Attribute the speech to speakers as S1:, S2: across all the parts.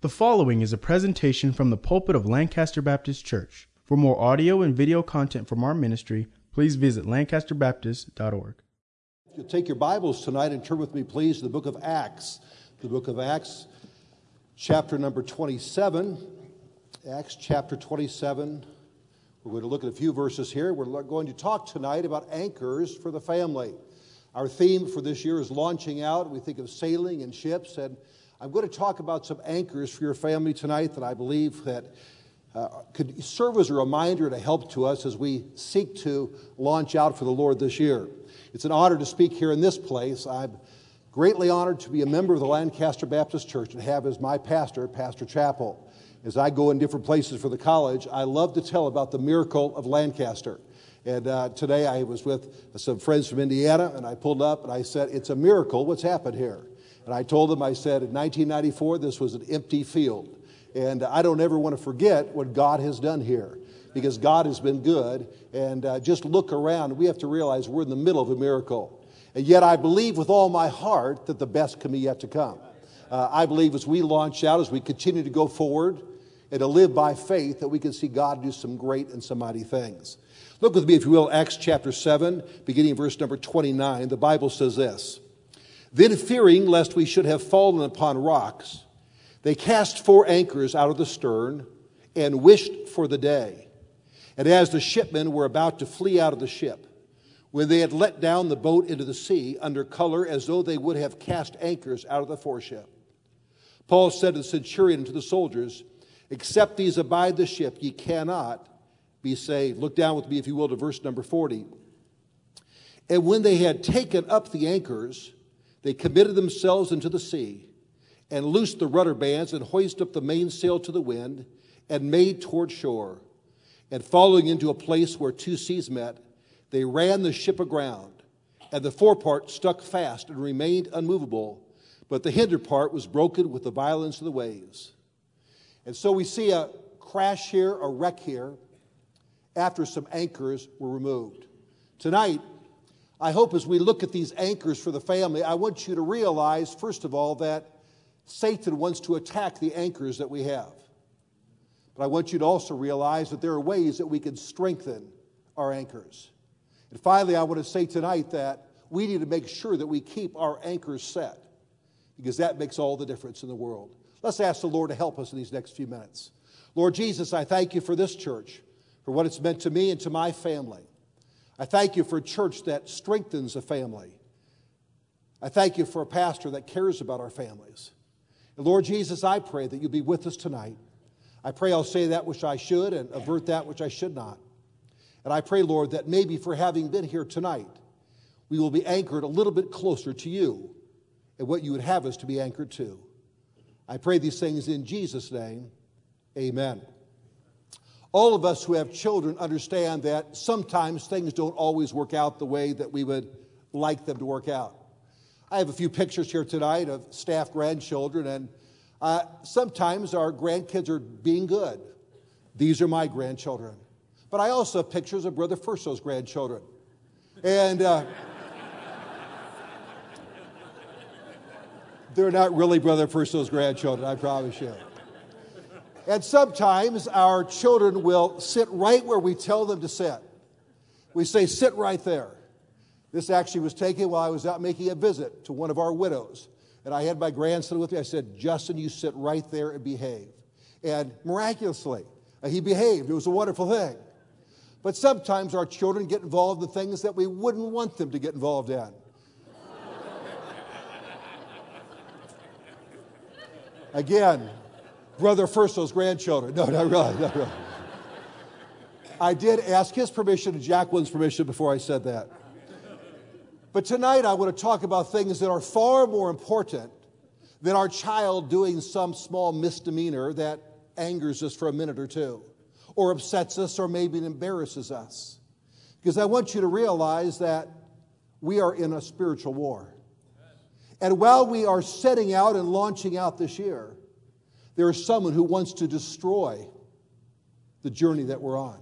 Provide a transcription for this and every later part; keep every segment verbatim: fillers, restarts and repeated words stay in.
S1: The following is a presentation from the pulpit of Lancaster Baptist Church. For more audio and video content from our ministry, please visit lancaster baptist dot org.
S2: You'll take your Bibles tonight and turn with me, please, to the book of Acts. The book of Acts, chapter number twenty-seven. Acts chapter twenty-seven. We're going to look at a few verses here. We're going to talk tonight about anchors for the family. Our theme for this year is launching out. We think of sailing and ships, and I'm going to talk about some anchors for your family tonight that I believe that uh, could serve as a reminder and a help to us as we seek to launch out for the Lord this year. It's an honor to speak here in this place. I'm greatly honored to be a member of the Lancaster Baptist Church and have as my pastor, Pastor Chappell. As I go in different places for the college, I love to tell about the miracle of Lancaster. And uh, today I was with some friends from Indiana, and I pulled up and I said, "It's a miracle. What's happened here?" And I told them, I said, in nineteen ninety-four, this was an empty field. And I don't ever want to forget what God has done here, because God has been good. And uh, just look around. We have to realize we're in the middle of a miracle. And yet I believe with all my heart that the best can be yet to come. Uh, I believe as we launch out, as we continue to go forward and to live by faith, that we can see God do some great and some mighty things. Look with me, if you will, Acts chapter seven, beginning in verse number twenty-nine. The Bible says this: "Then fearing lest we should have fallen upon rocks, they cast four anchors out of the stern and wished for the day. And as the shipmen were about to flee out of the ship, when they had let down the boat into the sea under color as though they would have cast anchors out of the foreship, Paul said to the centurion and to the soldiers, 'Except these abide the ship, ye cannot be saved.'" Look down with me, if you will, to verse number forty. "And when they had taken up the anchors, they committed themselves into the sea, and loosed the rudder bands, and hoisted up the mainsail to the wind, and made toward shore. And following into a place where two seas met, they ran the ship aground, and the forepart stuck fast and remained unmovable, but the hinder part was broken with the violence of the waves." And so we see a crash here, a wreck here, after some anchors were removed. Tonight, I hope as we look at these anchors for the family, I want you to realize, first of all, that Satan wants to attack the anchors that we have. But I want you to also realize that there are ways that we can strengthen our anchors. And finally, I want to say tonight that we need to make sure that we keep our anchors set, because that makes all the difference in the world. Let's ask the Lord to help us in these next few minutes. Lord Jesus, I thank you for this church, for what it's meant to me and to my family. I thank you for a church that strengthens a family. I thank you for a pastor that cares about our families. And Lord Jesus, I pray that you'll be with us tonight. I pray I'll say that which I should and avert that which I should not. And I pray, Lord, that maybe for having been here tonight, we will be anchored a little bit closer to you and what you would have us to be anchored to. I pray these things in Jesus' name. Amen. All of us who have children understand that sometimes things don't always work out the way that we would like them to work out. I have a few pictures here tonight of staff grandchildren, and uh, sometimes our grandkids are being good. These are my grandchildren. But I also have pictures of Brother Furso's grandchildren. And uh, they're not really Brother Furso's grandchildren, I promise you. And sometimes our children will sit right where we tell them to sit. We say, "Sit right there." This actually was taken while I was out making a visit to one of our widows. And I had my grandson with me. I said, "Justin, you sit right there and behave." And miraculously, he behaved. It was a wonderful thing. But sometimes our children get involved in things that we wouldn't want them to get involved in. Again, Brother Furso's grandchildren. No, not really, not really. I did ask his permission and Jacqueline's permission before I said that. But tonight I want to talk about things that are far more important than our child doing some small misdemeanor that angers us for a minute or two, or upsets us, or maybe embarrasses us. Because I want you to realize that we are in a spiritual war. And while we are setting out and launching out this year, there is someone who wants to destroy the journey that we're on.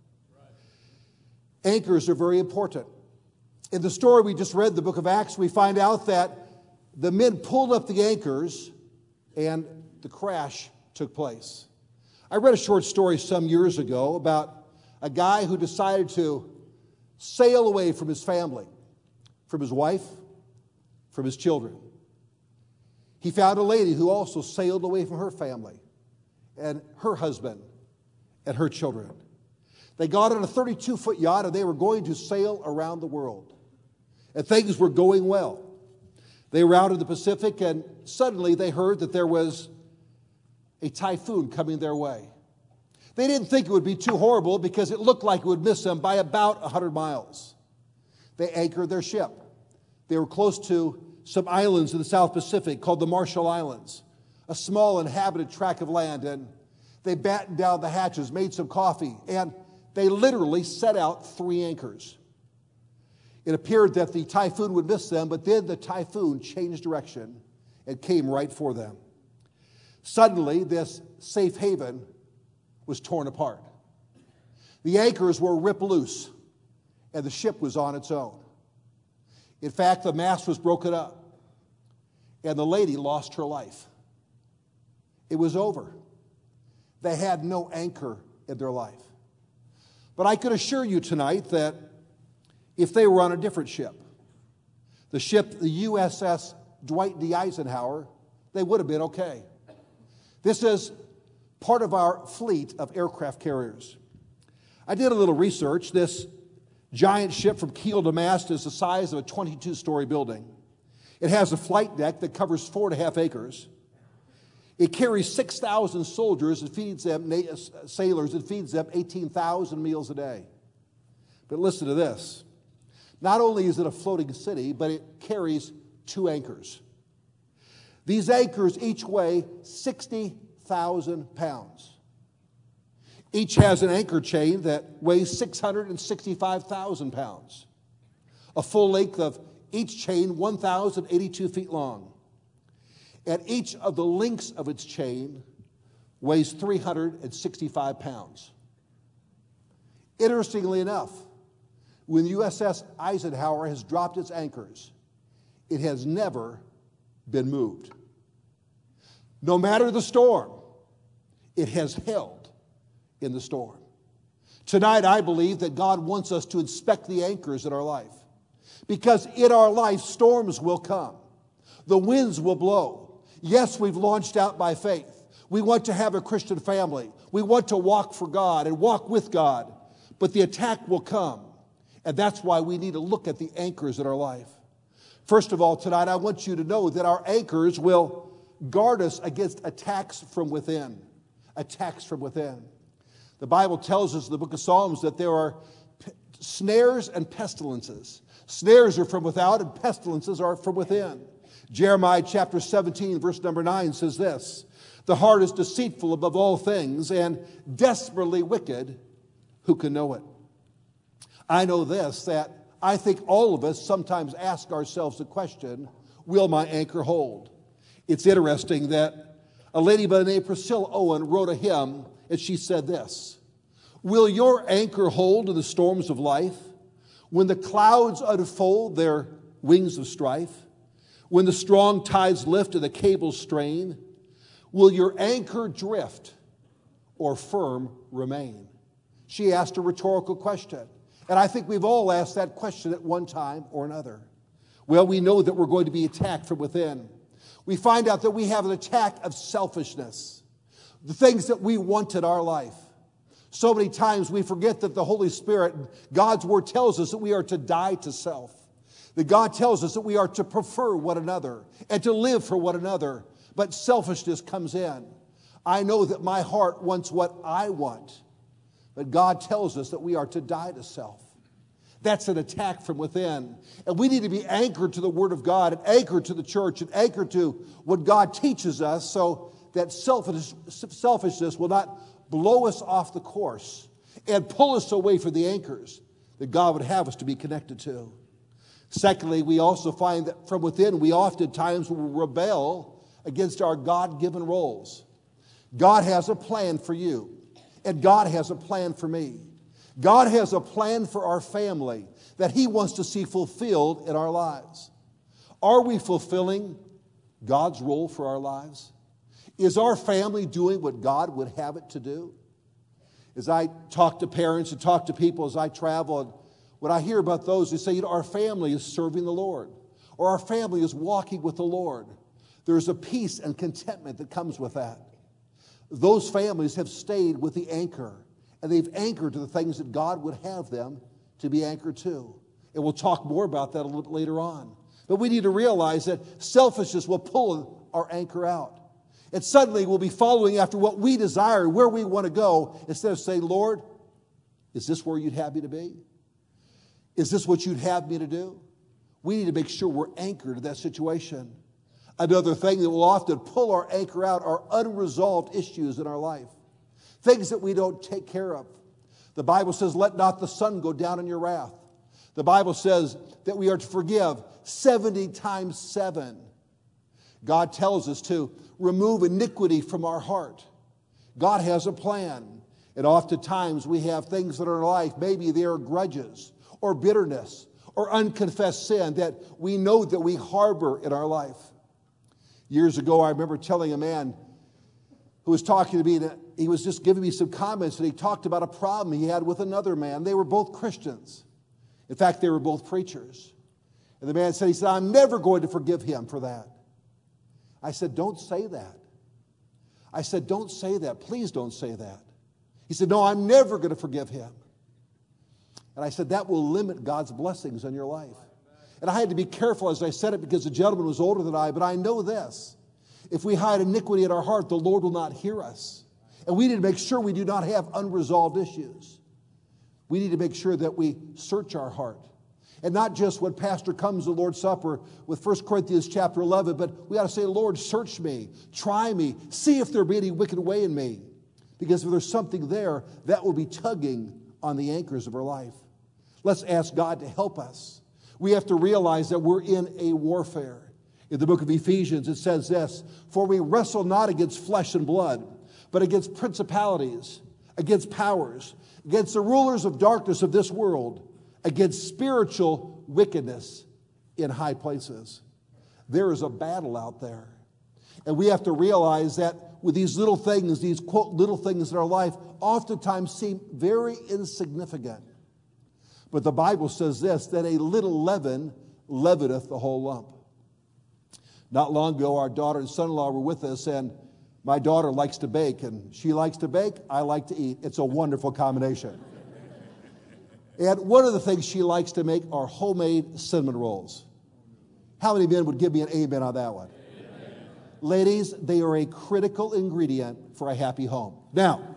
S2: Anchors are very important. In the story we just read, the book of Acts, we find out that the men pulled up the anchors and the crash took place. I read a short story some years ago about a guy who decided to sail away from his family, from his wife, from his children. He found a lady who also sailed away from her family and her husband and her children. They got on a thirty-two foot yacht and they were going to sail around the world. And things were going well. They were out in the Pacific and suddenly they heard that there was a typhoon coming their way. They didn't think it would be too horrible because it looked like it would miss them by about one hundred miles. They anchored their ship. They were close to some islands in the South Pacific called the Marshall Islands, a small inhabited tract of land, and they battened down the hatches, made some coffee, and they literally set out three anchors. It appeared that the typhoon would miss them, but then the typhoon changed direction and came right for them. Suddenly, this safe haven was torn apart. The anchors were ripped loose, and the ship was on its own. In fact, the mast was broken up, and the lady lost her life. It was over. They had no anchor in their life. But I could assure you tonight that if they were on a different ship, the ship, the U S S Dwight D. Eisenhower, they would have been okay. This is part of our fleet of aircraft carriers. I did a little research. This giant ship from keel to mast is the size of a twenty-two story building. It has a flight deck that covers four and a half acres. It carries six thousand soldiers and feeds them, sailors, and feeds them eighteen thousand meals a day. But listen to this. Not only is it a floating city, but it carries two anchors. These anchors each weigh sixty thousand pounds. Each has an anchor chain that weighs six hundred sixty-five thousand pounds. A full length of each chain, one thousand eighty-two feet long. And each of the links of its chain weighs three hundred sixty-five pounds. Interestingly enough, when the U S S Eisenhower has dropped its anchors, it has never been moved. No matter the storm, it has held in the storm. Tonight, I believe that God wants us to inspect the anchors in our life. Because in our life, storms will come. The winds will blow. Yes, we've launched out by faith. We want to have a Christian family. We want to walk for God and walk with God. But the attack will come. And that's why we need to look at the anchors in our life. First of all, tonight, I want you to know that our anchors will guard us against attacks from within. Attacks from within. The Bible tells us in the book of Psalms that there are p- snares and pestilences. Snares are from without and pestilences are from within. Jeremiah chapter seventeen, verse number nine says this: "The heart is deceitful above all things and desperately wicked. Who can know it?" I know this, that I think all of us sometimes ask ourselves the question, will my anchor hold? It's interesting that a lady by the name of Priscilla Owen wrote a hymn, and she said this: "Will your anchor hold in the storms of life? When the clouds unfold their wings of strife? When the strong tides lift and the cables strain? Will your anchor drift or firm remain?" She asked a rhetorical question. And I think we've all asked that question at one time or another. Well, we know that we're going to be attacked from within. We find out that we have an attack of selfishness, the things that we want in our life. So many times we forget that the Holy Spirit, God's Word tells us that we are to die to self. That God tells us that we are to prefer one another and to live for one another. But selfishness comes in. I know that my heart wants what I want. But God tells us that we are to die to self. That's an attack from within. And we need to be anchored to the Word of God and anchored to the church and anchored to what God teaches us so that selfish, selfishness will not blow us off the course and pull us away from the anchors that God would have us to be connected to. Secondly, we also find that from within we oftentimes will rebel against our God-given roles. God has a plan for you. And God has a plan for me. God has a plan for our family that He wants to see fulfilled in our lives. Are we fulfilling God's role for our lives? Is our family doing what God would have it to do? As I talk to parents and talk to people as I travel, and when I hear about those who say, you know, our family is serving the Lord, or our family is walking with the Lord, there's a peace and contentment that comes with that. Those families have stayed with the anchor, and they've anchored to the things that God would have them to be anchored to. And we'll talk more about that a little bit later on. But we need to realize that selfishness will pull our anchor out. And suddenly we'll be following after what we desire, where we want to go, instead of saying, Lord, is this where you'd have me to be? Is this what you'd have me to do? We need to make sure we're anchored to that situation. Another thing that will often pull our anchor out are unresolved issues in our life. Things that we don't take care of. The Bible says, let not the sun go down in your wrath. The Bible says that we are to forgive seventy times seven. God tells us to remove iniquity from our heart. God has a plan. And oftentimes we have things that are in our life, maybe they are grudges or bitterness or unconfessed sin that we know that we harbor in our life. Years ago, I remember telling a man who was talking to me that he was just giving me some comments, and he talked about a problem he had with another man. They were both Christians. In fact, they were both preachers. And the man said, he said, I'm never going to forgive him for that. I said, don't say that. I said, don't say that. Please don't say that. He said, no, I'm never going to forgive him. And I said, that will limit God's blessings on your life. And I had to be careful as I said it because the gentleman was older than I, but I know this. If we hide iniquity in our heart, the Lord will not hear us. And we need to make sure we do not have unresolved issues. We need to make sure that we search our heart. And not just when pastor comes to the Lord's Supper with First Corinthians chapter eleven, but we got to say, Lord, search me, try me, see if there be any wicked way in me. Because if there's something there, that will be tugging on the anchors of our life. Let's ask God to help us. We have to realize that we're in a warfare. In the book of Ephesians, it says this, for we wrestle not against flesh and blood, but against principalities, against powers, against the rulers of darkness of this world, against spiritual wickedness in high places. There is a battle out there. And we have to realize that with these little things, these quote little things in our life, oftentimes seem very insignificant. But the Bible says this, that a little leaven leaveneth the whole lump. Not long ago, our daughter and son-in-law were with us, and my daughter likes to bake, and she likes to bake, I like to eat. It's a wonderful combination. And one of the things she likes to make are homemade cinnamon rolls. How many men would give me an amen on that one? Amen. Ladies, they are a critical ingredient for a happy home. Now,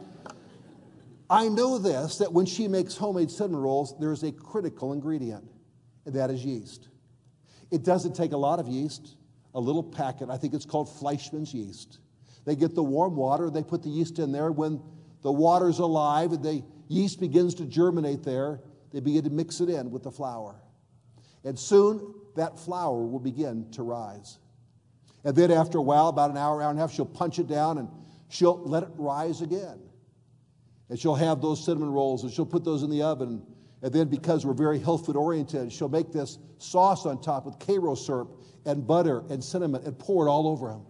S2: I know this, that when she makes homemade cinnamon rolls, there is a critical ingredient, and that is yeast. It doesn't take a lot of yeast, a little packet. I think it's called Fleischmann's yeast. They get the warm water, they put the yeast in there. When the water's alive and the yeast begins to germinate there, they begin to mix it in with the flour. And soon, that flour will begin to rise. And then after a while, about an hour, hour and a half, she'll punch it down and she'll let it rise again. And she'll have those cinnamon rolls and she'll put those in the oven. And then because we're very health food oriented, she'll make this sauce on top with Karo syrup and butter and cinnamon and pour it all over them.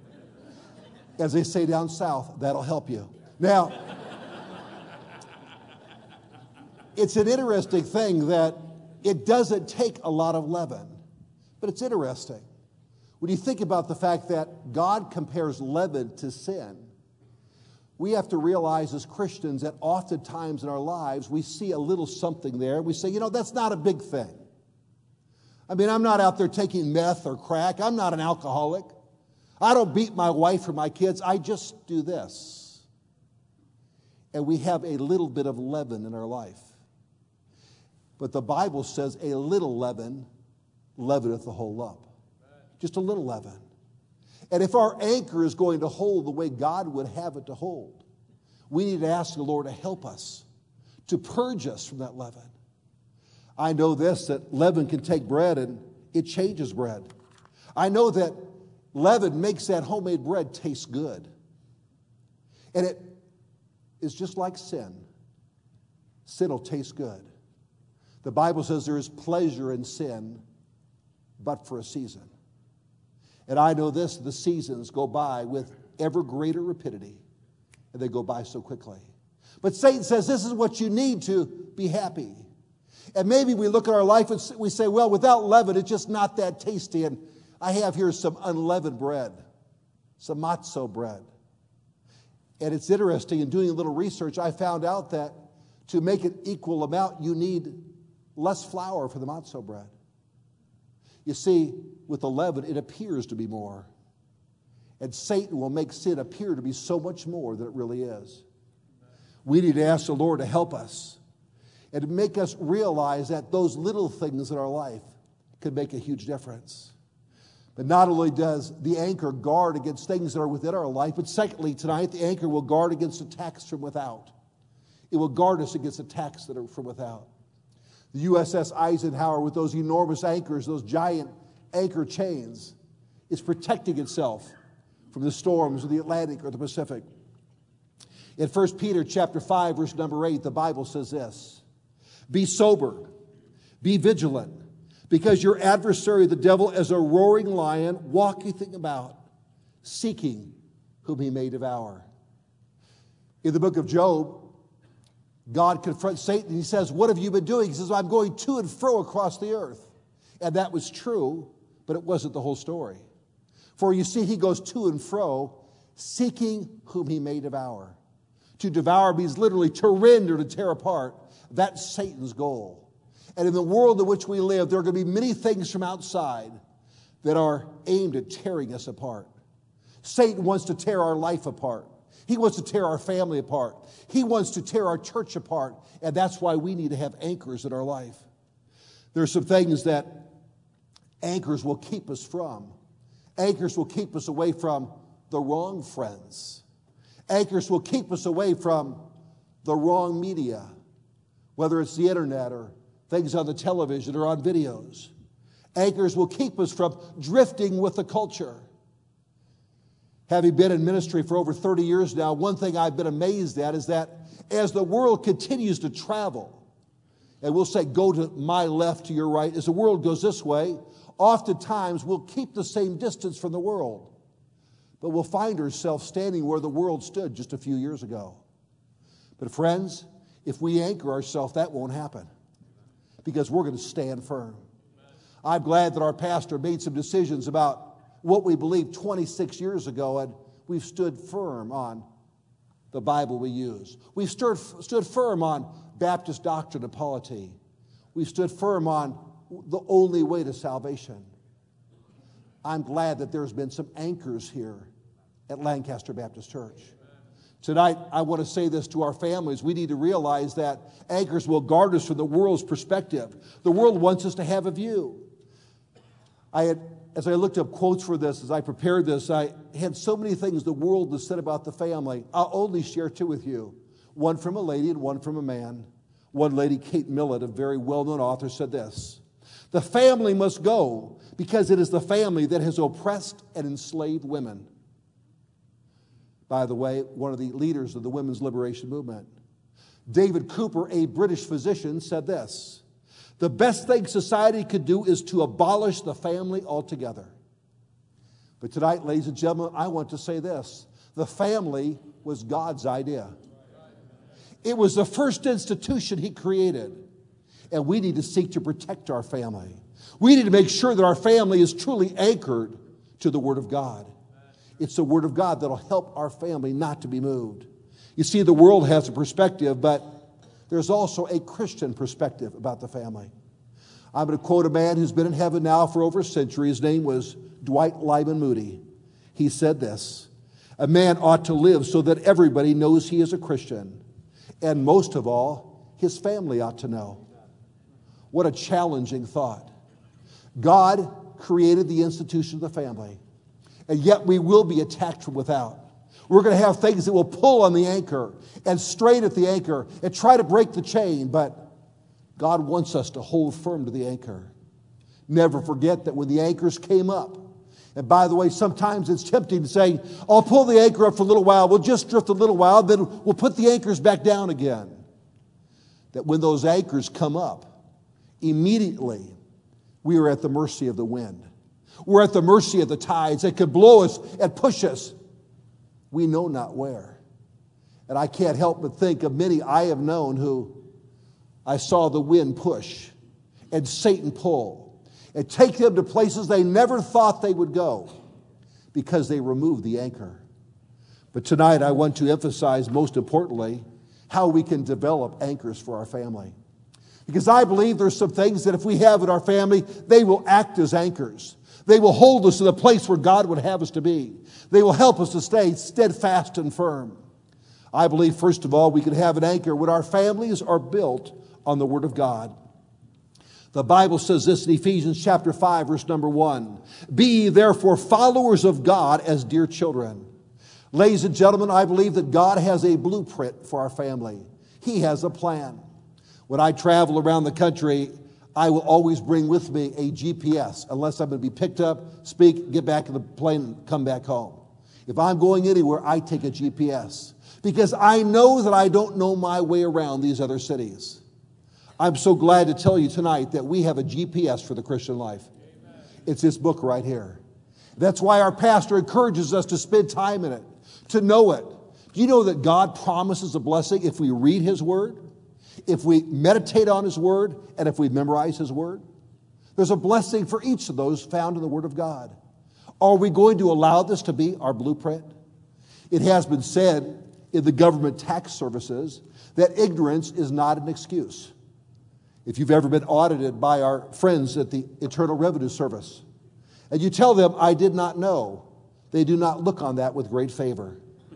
S2: As they say down south, that'll help you. Now, it's an interesting thing that it doesn't take a lot of leaven, but it's interesting. When you think about the fact that God compares leaven to sin, we have to realize as Christians that oftentimes in our lives we see a little something there. We say, you know, that's not a big thing. I mean, I'm not out there taking meth or crack. I'm not an alcoholic. I don't beat my wife or my kids. I just do this. And we have a little bit of leaven in our life. But the Bible says a little leaven leaveneth the whole lump. Just a little leaven. And if our anchor is going to hold the way God would have it to hold, we need to ask the Lord to help us, to purge us from that leaven. I know this, that leaven can take bread and it changes bread. I know that leaven makes that homemade bread taste good. And it is just like sin. Sin will taste good. The Bible says there is pleasure in sin, but for a season. And I know this, the seasons go by with ever greater rapidity, and they go by so quickly. But Satan says this is what you need to be happy. And maybe we look at our life and we say, well, without leaven, it's just not that tasty. And I have here some unleavened bread, some matzo bread. And it's interesting, in doing a little research, I found out that to make an equal amount, you need less flour for the matzo bread. You see, with the leaven, it appears to be more. And Satan will make sin appear to be so much more than it really is. We need to ask the Lord to help us and to make us realize that those little things in our life can make a huge difference. But not only does the anchor guard against things that are within our life, but secondly, tonight, the anchor will guard against attacks from without. It will guard us against attacks that are from without. The U S S Eisenhower, with those enormous anchors, those giant anchor chains, is protecting itself from the storms of the Atlantic or the Pacific. In First Peter chapter five, verse number eight, the Bible says this: be sober, be vigilant, because your adversary, the devil, as a roaring lion, walketh about, seeking whom he may devour. In the book of Job, God confronts Satan and he says, what have you been doing? He says, I'm going to and fro across the earth. And that was true, but it wasn't the whole story. For you see, he goes to and fro, seeking whom he may devour. To devour means literally to rend or to tear apart. That's Satan's goal. And in the world in which we live, there are going to be many things from outside that are aimed at tearing us apart. Satan wants to tear our life apart. He wants to tear our family apart. He wants to tear our church apart. And that's why we need to have anchors in our life. There are some things that anchors will keep us from. Anchors will keep us away from the wrong friends. Anchors will keep us away from the wrong media, whether it's the internet or things on the television or on videos. Anchors will keep us from drifting with the culture. Having been in ministry for over thirty years now, one thing I've been amazed at is that as the world continues to travel, and we'll say go to my left, to your right, as the world goes this way, oftentimes we'll keep the same distance from the world, but we'll find ourselves standing where the world stood just a few years ago. But friends, if we anchor ourselves, that won't happen, because we're going to stand firm. I'm glad that our pastor made some decisions about what we believed twenty-six years ago, and we've stood firm on the Bible we use. We've stood, stood firm on Baptist doctrine and polity. We've stood firm on the only way to salvation. I'm glad that there's been some anchors here at Lancaster Baptist Church. Tonight, I want to say this to our families. We need to realize that anchors will guard us from the world's perspective. The world wants us to have a view. I had, as I looked up quotes for this, as I prepared this, I had so many things the world has said about the family. I'll only share two with you. One from a lady and one from a man. One lady, Kate Millett, a very well-known author, said this: the family must go because it is the family that has oppressed and enslaved women. By the way, one of the leaders of the women's liberation movement. David Cooper, a British physician, said this: the best thing society could do is to abolish the family altogether. But tonight, ladies and gentlemen, I want to say this: the family was God's idea. It was the first institution He created. And we need to seek to protect our family. We need to make sure that our family is truly anchored to the Word of God. It's the Word of God that will help our family not to be moved. You see, the world has a perspective, but there's also a Christian perspective about the family. I'm going to quote a man who's been in heaven now for over a century. His name was Dwight Lyman Moody. He said this: a man ought to live so that everybody knows he is a Christian. And most of all, his family ought to know. What a challenging thought. God created the institution of the family, and yet we will be attacked from without. We're going to have things that will pull on the anchor and strain at the anchor and try to break the chain, but God wants us to hold firm to the anchor. Never forget that when the anchors came up, and by the way, sometimes it's tempting to say, I'll pull the anchor up for a little while, we'll just drift a little while, then we'll put the anchors back down again. That when those anchors come up, immediately we are at the mercy of the wind. We're at the mercy of the tides that could blow us and push us we know not where. And I can't help but think of many I have known who I saw the wind push and Satan pull and take them to places they never thought they would go because they removed the anchor. But tonight I want to emphasize, most importantly, how we can develop anchors for our family. Because I believe there's some things that if we have in our family, they will act as anchors. They will hold us in the place where God would have us to be. They will help us to stay steadfast and firm. I believe, first of all, we can have an anchor when our families are built on the Word of God. The Bible says this in Ephesians chapter five, verse number one. Be ye therefore followers of God as dear children. Ladies and gentlemen, I believe that God has a blueprint for our family. He has a plan. When I travel around the country, I will always bring with me a G P S, unless I'm going to be picked up, speak, get back in the plane, and come back home. If I'm going anywhere, I take a G P S, because I know that I don't know my way around these other cities. I'm so glad to tell you tonight that we have a G P S for the Christian life. Amen. It's this book right here. That's why our pastor encourages us to spend time in it, to know it. Do you know that God promises a blessing if we read His Word, if we meditate on His Word, and if we memorize His Word? There's a blessing for each of those found in the Word of God. Are we going to allow this to be our blueprint? It has been said in the government tax services that ignorance is not an excuse. If you've ever been audited by our friends at the Internal Revenue Service, and you tell them, I did not know, they do not look on that with great favor.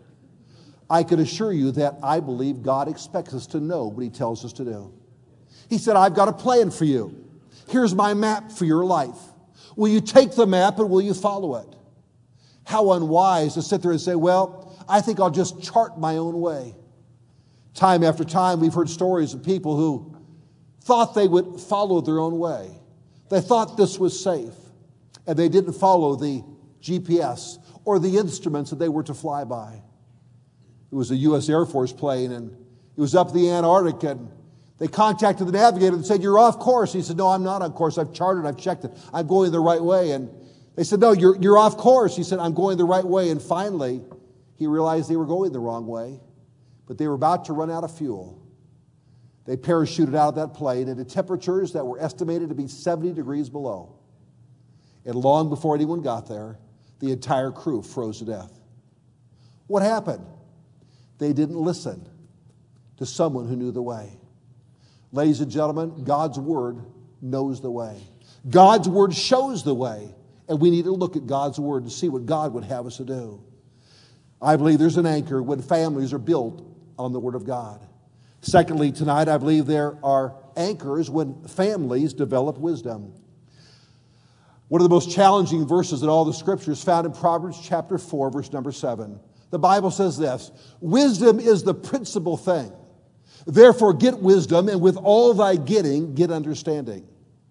S2: I can assure you that I believe God expects us to know what He tells us to do. He said, I've got a plan for you. Here's my map for your life. Will you take the map and will you follow it? How unwise to sit there and say, well, I think I'll just chart my own way. Time after time, we've heard stories of people who thought they would follow their own way. They thought this was safe, and they didn't follow the G P S or the instruments that they were to fly by. It was a U S Air Force plane, and it was up the Antarctic, and they contacted the navigator and said, you're off course. He said, no, I'm not on course. I've charted, I've checked it. I'm going the right way. And they said, no, you're, you're off course. He said, I'm going the right way. And finally, he realized they were going the wrong way, but they were about to run out of fuel. They parachuted out of that plane into temperatures that were estimated to be seventy degrees below. And long before anyone got there, the entire crew froze to death. What happened? They didn't listen to someone who knew the way. Ladies and gentlemen, God's Word knows the way. God's Word shows the way. And we need to look at God's Word to see what God would have us to do. I believe there's an anchor when families are built on the Word of God. Secondly, tonight, I believe there are anchors when families develop wisdom. One of the most challenging verses in all the Scriptures found in Proverbs chapter four, verse number seven. The Bible says this, wisdom is the principal thing. Therefore get wisdom, and with all thy getting, get understanding.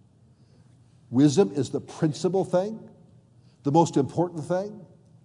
S2: Wisdom is the principal thing, the most important thing.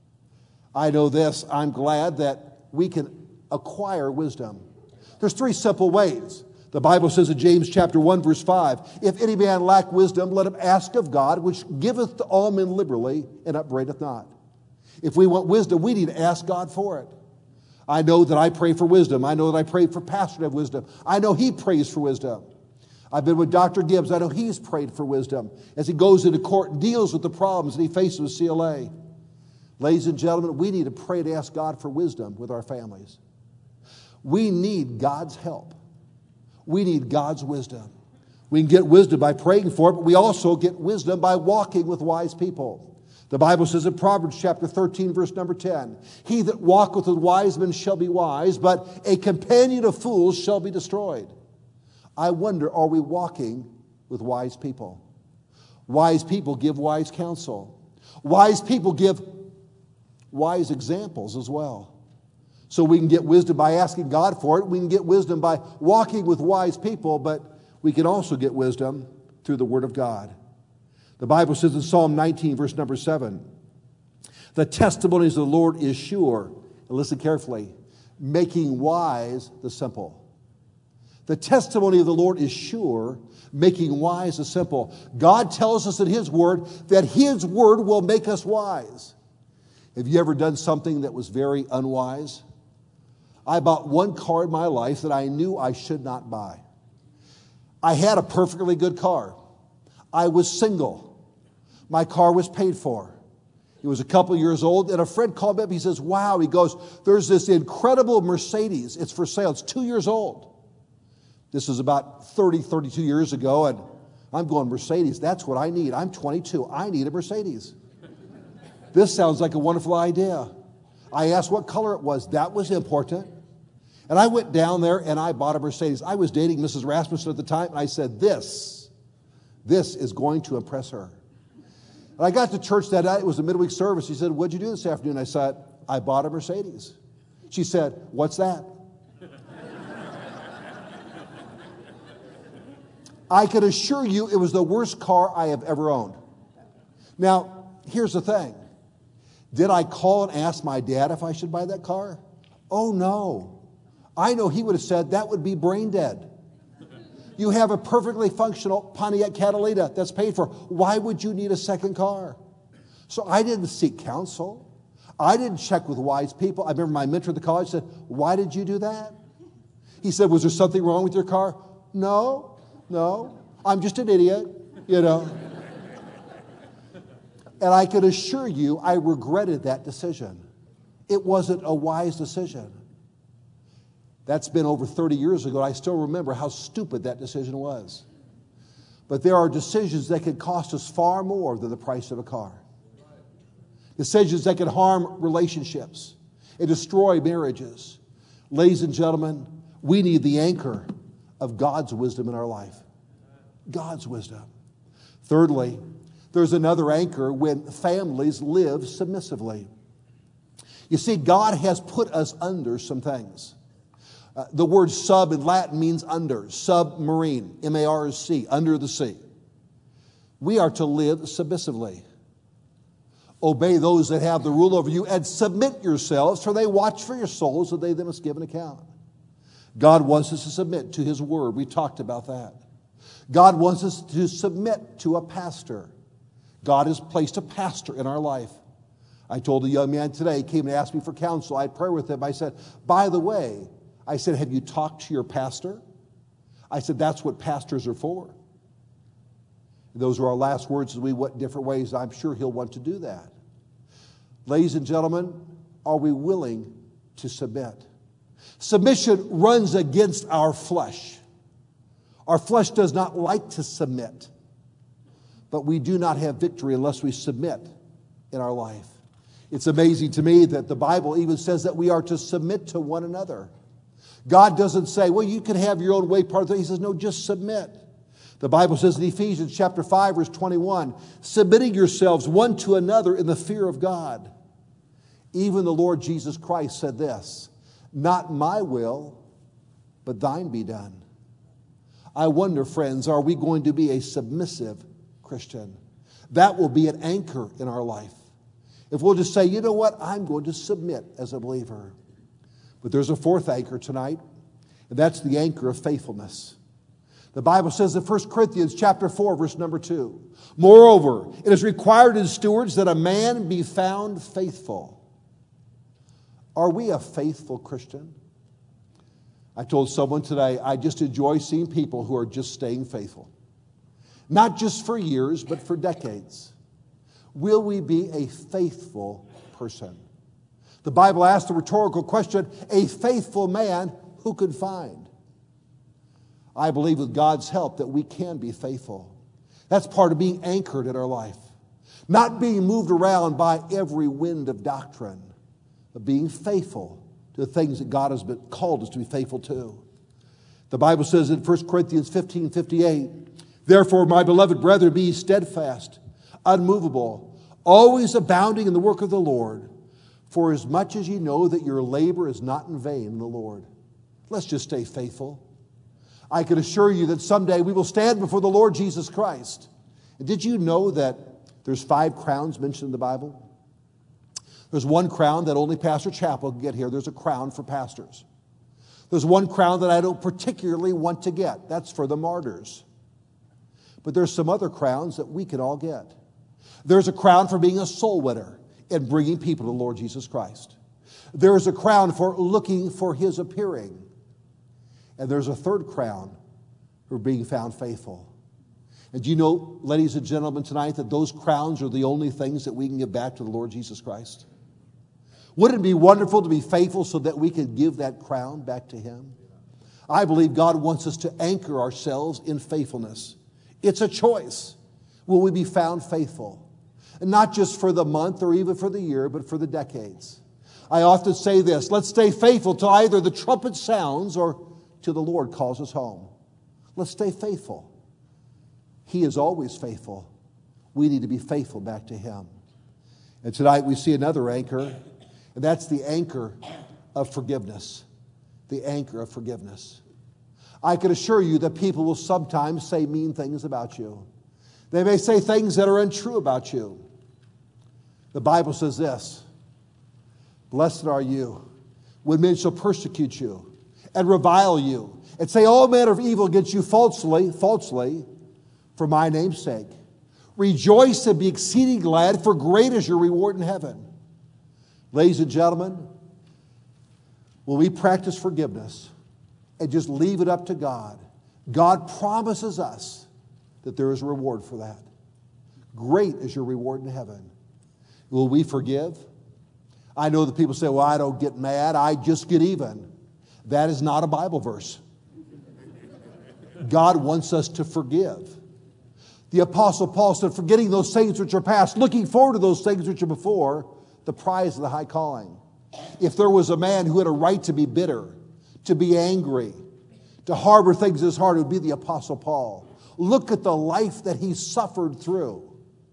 S2: I know this, I'm glad that we can acquire wisdom. There's three simple ways. The Bible says in James chapter one, verse five, if any man lack wisdom, let him ask of God, which giveth to all men liberally, and upbraideth not. If we want wisdom, we need to ask God for it. I know that I pray for wisdom. I know that I pray for pastor to have wisdom. I know he prays for wisdom. I've been with Doctor Gibbs. I know he's prayed for wisdom as he goes into court and deals with the problems that he faces with C L A. Ladies and gentlemen, we need to pray to ask God for wisdom with our families. We need God's help. We need God's wisdom. We can get wisdom by praying for it, but we also get wisdom by walking with wise people. The Bible says in Proverbs chapter thirteen, verse number ten, he that walketh with wise men shall be wise, but a companion of fools shall be destroyed. I wonder, are we walking with wise people? Wise people give wise counsel. Wise people give wise examples as well. So we can get wisdom by asking God for it. We can get wisdom by walking with wise people, but we can also get wisdom through the Word of God. The Bible says in Psalm nineteen, verse number seven, the testimonies of the Lord is sure, and listen carefully, making wise the simple. The testimony of the Lord is sure, making wise the simple. God tells us in His Word that His Word will make us wise. Have you ever done something that was very unwise? I bought one car in my life that I knew I should not buy. I had a perfectly good car. I was single. My car was paid for. It was a couple years old, and a friend called me up. He says, wow, he goes, there's this incredible Mercedes. It's for sale. It's two years old. This is about thirty, thirty-two years ago, and I'm going, Mercedes, that's what I need. I'm twenty-two. I need a Mercedes. This sounds like a wonderful idea. I asked what color it was. That was important. And I went down there and I bought a Mercedes. I was dating Missus Rasmussen at the time, and I said, this, this is going to impress her. And I got to church that night. It was a midweek service. She said, what'd you do this afternoon? I said, I bought a Mercedes. She said, what's that? I can assure you it was the worst car I have ever owned. Now, here's the thing. Did I call and ask my dad if I should buy that car? Oh, no. I know he would have said that would be brain dead. You have a perfectly functional Pontiac Catalina that's paid for. Why would you need a second car? So I didn't seek counsel. I didn't check with wise people. I remember my mentor at the college said, why did you do that? He said, was there something wrong with your car? No, no. I'm just an idiot, you know. And I can assure you, I regretted that decision. It wasn't a wise decision. That's been over thirty years ago. I still remember how stupid that decision was. But there are decisions that can cost us far more than the price of a car. Decisions that can harm relationships and destroy marriages. Ladies and gentlemen, we need the anchor of God's wisdom in our life. God's wisdom. Thirdly, there's another anchor when families live submissively. You see, God has put us under some things. Uh, the word sub in Latin means under, submarine, M A R C, under the sea. We are to live submissively. Obey those that have the rule over you and submit yourselves, for they watch for your souls, and they that must give an account. God wants us to submit to His word. We talked about that. God wants us to submit to a pastor. God has placed a pastor in our life. I told a young man today, he came and asked me for counsel. I prayed with him. I said, by the way, I said, have you talked to your pastor? I said, that's what pastors are for. Those were our last words as we went different ways. I'm sure he'll want to do that. Ladies and gentlemen, are we willing to submit? Submission runs against our flesh. Our flesh does not like to submit. But we do not have victory unless we submit in our life. It's amazing to me that the Bible even says that we are to submit to one another. God doesn't say, well, you can have your own way part of the thing. He says, no, just submit. The Bible says in Ephesians chapter five, verse twenty-one, submitting yourselves one to another in the fear of God. Even the Lord Jesus Christ said this, not my will, but thine be done. I wonder, friends, are we going to be a submissive Christian? That will be an anchor in our life. If we'll just say, you know what, I'm going to submit as a believer. But there's a fourth anchor tonight, and that's the anchor of faithfulness. The Bible says in First Corinthians chapter four, verse number two, moreover, it is required in stewards that a man be found faithful. Are we a faithful Christian? I told someone today, I just enjoy seeing people who are just staying faithful. Not just for years, but for decades. Will we be a faithful person? The Bible asks the rhetorical question, a faithful man who could find? I believe with God's help that we can be faithful. That's part of being anchored in our life. Not being moved around by every wind of doctrine, but being faithful to the things that God has been called us to be faithful to. The Bible says in First Corinthians fifteen fifty-eight, therefore, my beloved brethren, be steadfast, unmovable, always abounding in the work of the Lord, for as much as ye know that your labor is not in vain in the Lord. Let's just stay faithful. I can assure you that someday we will stand before the Lord Jesus Christ. And did you know that there's five crowns mentioned in the Bible? There's one crown that only Pastor Chappell can get here. There's a crown for pastors. There's one crown that I don't particularly want to get. That's for the martyrs. But there's some other crowns that we can all get. There's a crown for being a soul winner. in bringing people to the Lord Jesus Christ. There's a crown for looking for his appearing. And there's a third crown for being found faithful. And do you know, ladies and gentlemen, tonight that those crowns are the only things that we can give back to the Lord Jesus Christ? Wouldn't it be wonderful to be faithful so that we can give that crown back to him? I believe God wants us to anchor ourselves in faithfulness. It's a choice. Will we be found faithful? And not just for the month or even for the year, but for the decades. I often say this, let's stay faithful till either the trumpet sounds or till the Lord calls us home. Let's stay faithful. He is always faithful. We need to be faithful back to him. And tonight we see another anchor, and that's the anchor of forgiveness. The anchor of forgiveness. I can assure you that people will sometimes say mean things about you. They may say things that are untrue about you. The Bible says this, blessed are you when men shall persecute you and revile you and say all manner of evil against you falsely, falsely, for my name's sake. Rejoice and be exceeding glad, for great is your reward in heaven. Ladies and gentlemen, when we practice forgiveness and just leave it up to God, God promises us that there is a reward for that. Great is your reward in heaven. Will we forgive? I know that people say, well, I don't get mad, I just get even. That is not a Bible verse. God wants us to forgive. The Apostle Paul said, forgetting those things which are past, looking forward to those things which are before, the prize of the high calling. If there was a man who had a right to be bitter, to be angry, to harbor things in his heart, it would be the Apostle Paul. Look at the life that he suffered through.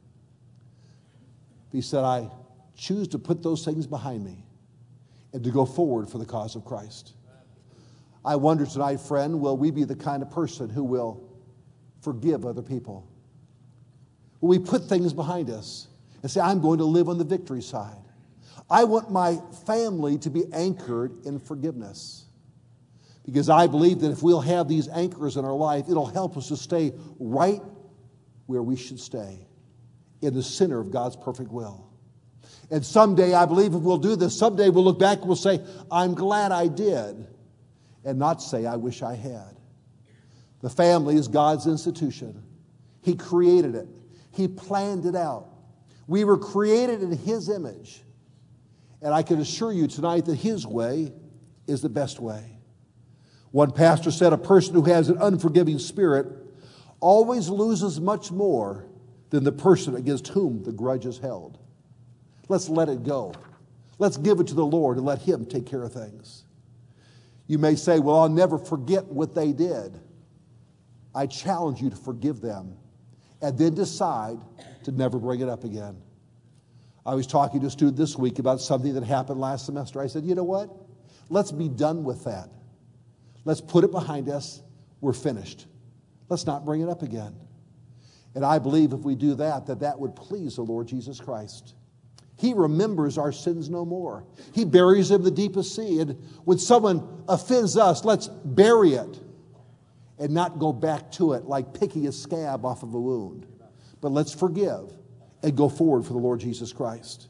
S2: He said, I choose to put those things behind me and to go forward for the cause of Christ. I wonder tonight, friend, will we be the kind of person who will forgive other people? Will we put things behind us and say, I'm going to live on the victory side? I want my family to be anchored in forgiveness. Because I believe that if we'll have these anchors in our life, it'll help us to stay right where we should stay, in the center of God's perfect will. And someday, I believe if we'll do this, someday we'll look back and we'll say, I'm glad I did, and not say, I wish I had. The family is God's institution. He created it. He planned it out. We were created in his image. And I can assure you tonight that his way is the best way. One pastor said, a person who has an unforgiving spirit always loses much more than the person against whom the grudge is held. Let's let it go. Let's give it to the Lord and let him take care of things. You may say, well, I'll never forget what they did. I challenge you to forgive them and then decide to never bring it up again. I was talking to a student this week about something that happened last semester. I said, you know what? Let's be done with that. Let's put it behind us. We're finished. Let's not bring it up again. And I believe if we do that, that that would please the Lord Jesus Christ. He remembers our sins no more. He buries them in the deepest sea. And when someone offends us, let's bury it and not go back to it like picking a scab off of a wound. But let's forgive and go forward for the Lord Jesus Christ.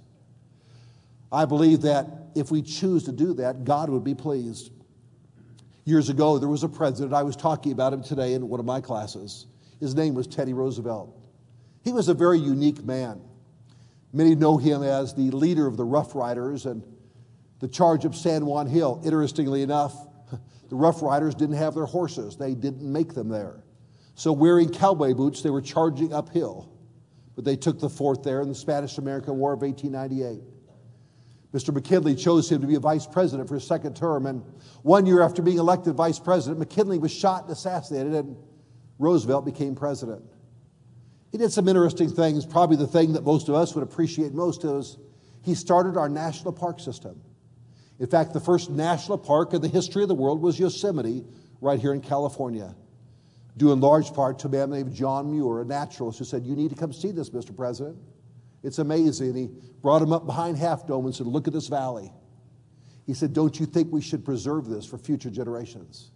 S2: I believe that if we choose to do that, God would be pleased. Years ago, there was a president. I was talking about him today in one of my classes. His name was Teddy Roosevelt. He was a very unique man. Many know him as the leader of the Rough Riders and the charge of San Juan Hill. Interestingly enough, the Rough Riders didn't have their horses. They didn't make them there. So wearing cowboy boots, they were charging uphill. But they took the fort there in the Spanish-American War of eighteen ninety-eight. Mister McKinley chose him to be a vice president for his second term. And one year after being elected vice president, McKinley was shot and assassinated, and Roosevelt became president. He did some interesting things. Probably the thing that most of us would appreciate most is he started our national park system. In fact, the first national park in the history of the world was Yosemite, right here in California, due in large part to a man named John Muir, a naturalist, who said, you need to come see this, Mister President. It's amazing. And he brought him up behind Half Dome and said, look at this valley. He said, don't you think we should preserve this for future generations?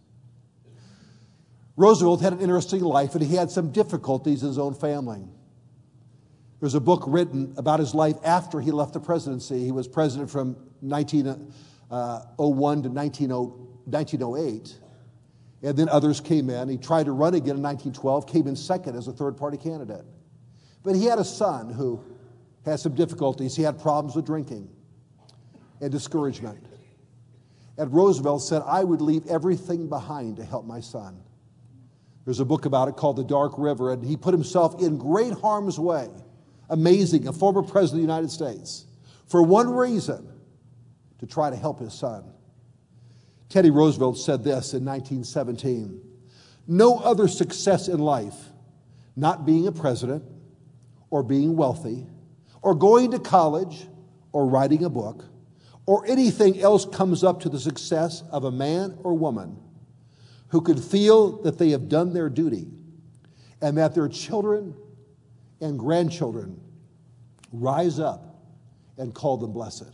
S2: Roosevelt had an interesting life, and he had some difficulties in his own family. There's a book written about his life after he left the presidency. He was president from nineteen oh one to nineteen oh eight. And then others came in. He tried to run again in nineteen twelve, came in second as a third-party candidate. But he had a son who had some difficulties. He had problems with drinking and discouragement. And Roosevelt said, I would leave everything behind to help my son. There's a book about it called The Dark River, and he put himself in great harm's way. Amazing, a former president of the United States, for one reason, to try to help his son. Teddy Roosevelt said this in nineteen seventeen, no other success in life, not being a president or being wealthy or going to college or writing a book or anything else comes up to the success of a man or woman who could feel that they have done their duty and that their children and grandchildren rise up and call them blessed.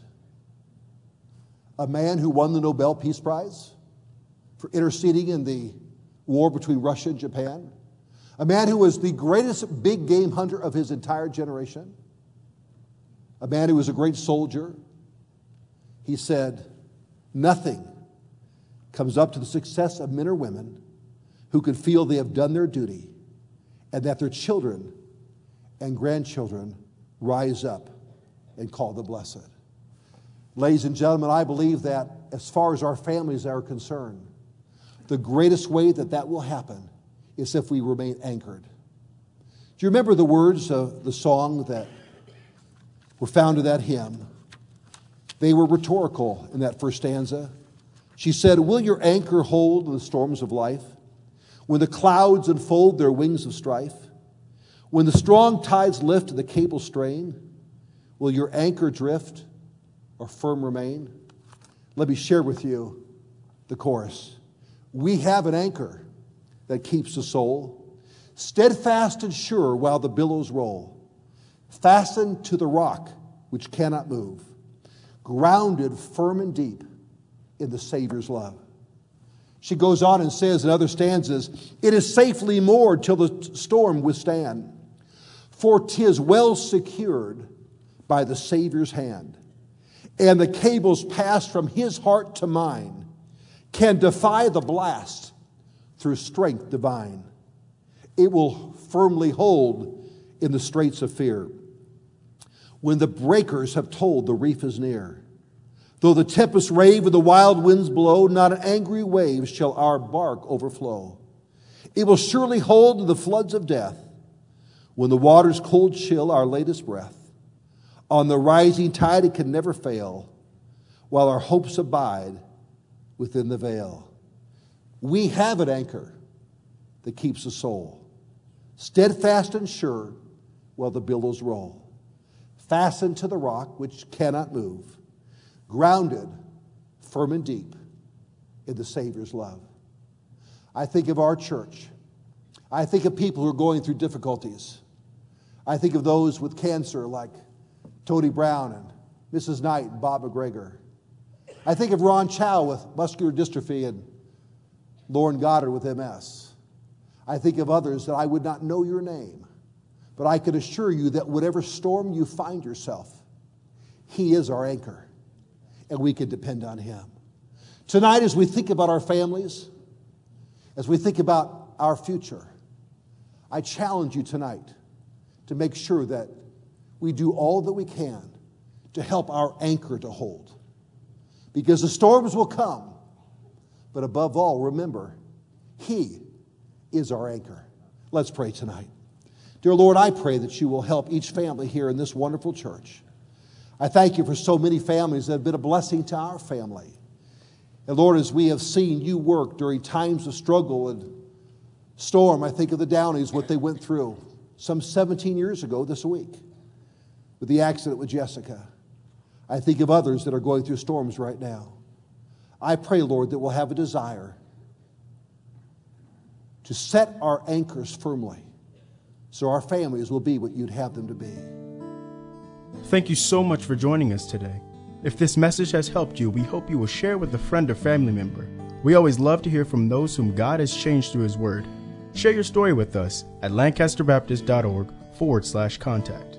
S2: A man who won the Nobel Peace Prize for interceding in the war between Russia and Japan. A man who was the greatest big game hunter of his entire generation. A man who was a great soldier. He said, nothing comes up to the success of men or women who can feel they have done their duty and that their children and grandchildren rise up and call the blessed. Ladies and gentlemen, I believe that as far as our families are concerned, the greatest way that that will happen is if we remain anchored. Do you remember the words of the song that were found in that hymn? They were rhetorical in that first stanza. She said, will your anchor hold in the storms of life? When the clouds unfold their wings of strife? When the strong tides lift and the cable strain? Will your anchor drift or firm remain? Let me share with you the chorus. We have an anchor that keeps the soul steadfast and sure while the billows roll, fastened to the rock which cannot move, grounded firm and deep in the Savior's love. She goes on and says in other stanzas, it is safely moored till the storm withstand, for 'tis well secured by the Savior's hand, and the cables passed from his heart to mine can defy the blast through strength divine. It will firmly hold in the straits of fear. When the breakers have told the reef is near, though the tempest rave and the wild winds blow, not an angry wave shall our bark overflow. It will surely hold to the floods of death, when the waters cold chill our latest breath. On the rising tide it can never fail, while our hopes abide within the veil. We have an anchor that keeps the soul steadfast and sure while the billows roll, fastened to the rock which cannot move, grounded firm and deep in the Savior's love. I think of our church. I think of people who are going through difficulties. I think of those with cancer like Tony Brown and Missus Knight and Bob McGregor. I think of Ron Chow with muscular dystrophy and Lauren Goddard with M S. I think of others that I would not know your name, but I can assure you that whatever storm you find yourself, He is our anchor, and we can depend on Him. Tonight, as we think about our families, as we think about our future, I challenge you tonight to make sure that we do all that we can to help our anchor to hold. Because the storms will come, but above all, remember, He is our anchor. Let's pray tonight. Dear Lord, I pray that you will help each family here in this wonderful church. I thank you for so many families that have been a blessing to our family. And Lord, as we have seen you work during times of struggle and storm, I think of the Downeys, what they went through some seventeen years ago this week with the accident with Jessica. I think of others that are going through storms right now. I pray, Lord, that we'll have a desire to set our anchors firmly so our families will be what you'd have them to be.
S1: Thank you so much for joining us today. If this message has helped you, we hope you will share with a friend or family member. We always love to hear from those whom God has changed through His Word. Share your story with us at lancasterbaptist.org forward slash contact.